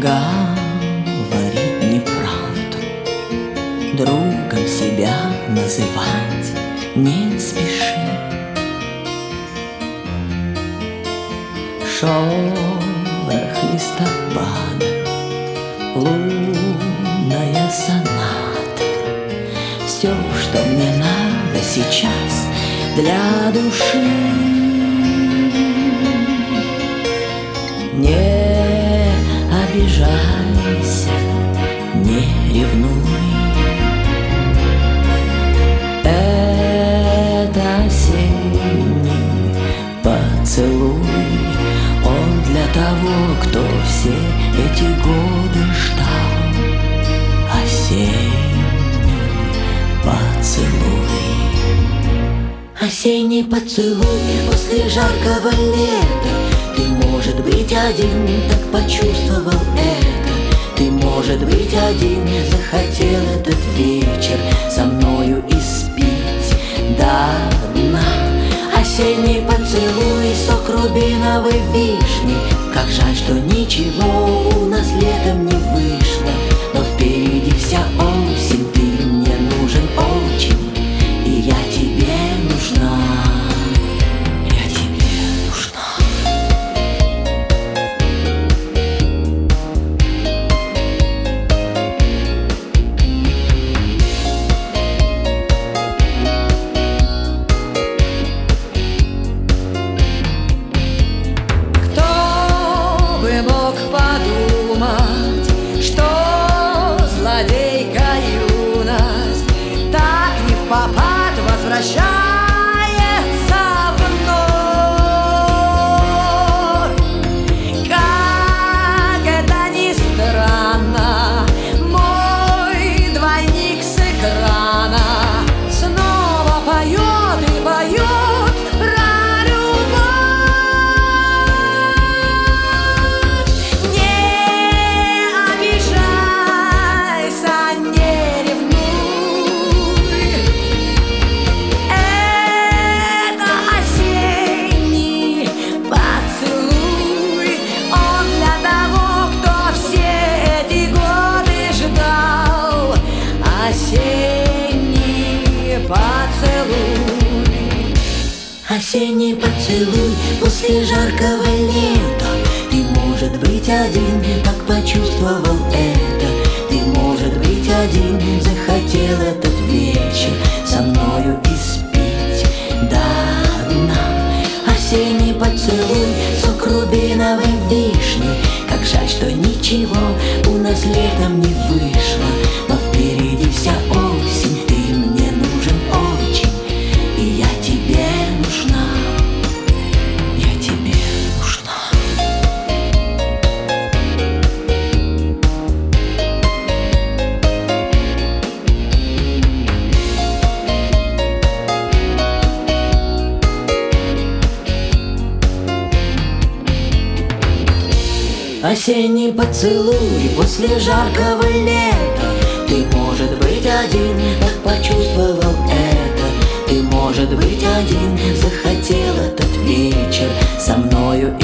говорит неправду, другом себя называть не спеши. Шорох листопада, лунная соната, все, что мне надо сейчас для души. Не обижайся, не ревнуй, это осенний поцелуй. Он для того, кто все эти годы ждал. Осенний поцелуй. Осенний поцелуй после жаркого лета. Ты, может быть, один так почувствовал это. Ты, может быть, один захотел этот вечер со мною испить до дна. Осенний поцелуй, сок рубиновой вишни. Как жаль, что ничего у нас летом не вышло. Но впереди вся осень, ты мне нужен очень, и я тебе нужна. Я тебе нужна. Мог подумать, что злодейка юность так не впопад возвращается вновь. Как это ни странно, мой двойник с экрана снова поет и поет про Осенний поцелуй после жаркого лета. Ты, может быть, один так почувствовал это. Ты, может быть, один захотел этот вечер со мною испить до дна. Осенний поцелуй, сок рубиновой вишни. Как жаль, что ничего у нас летом не вышло. Но впереди вся осень, ты мне нужен очень, и я тебе нужна. Я тебе нужна. Осенний поцелуй после жаркого лета. Ты, может быть, один так почувствовал это. Ты, может быть, один захотел этот вечер со мною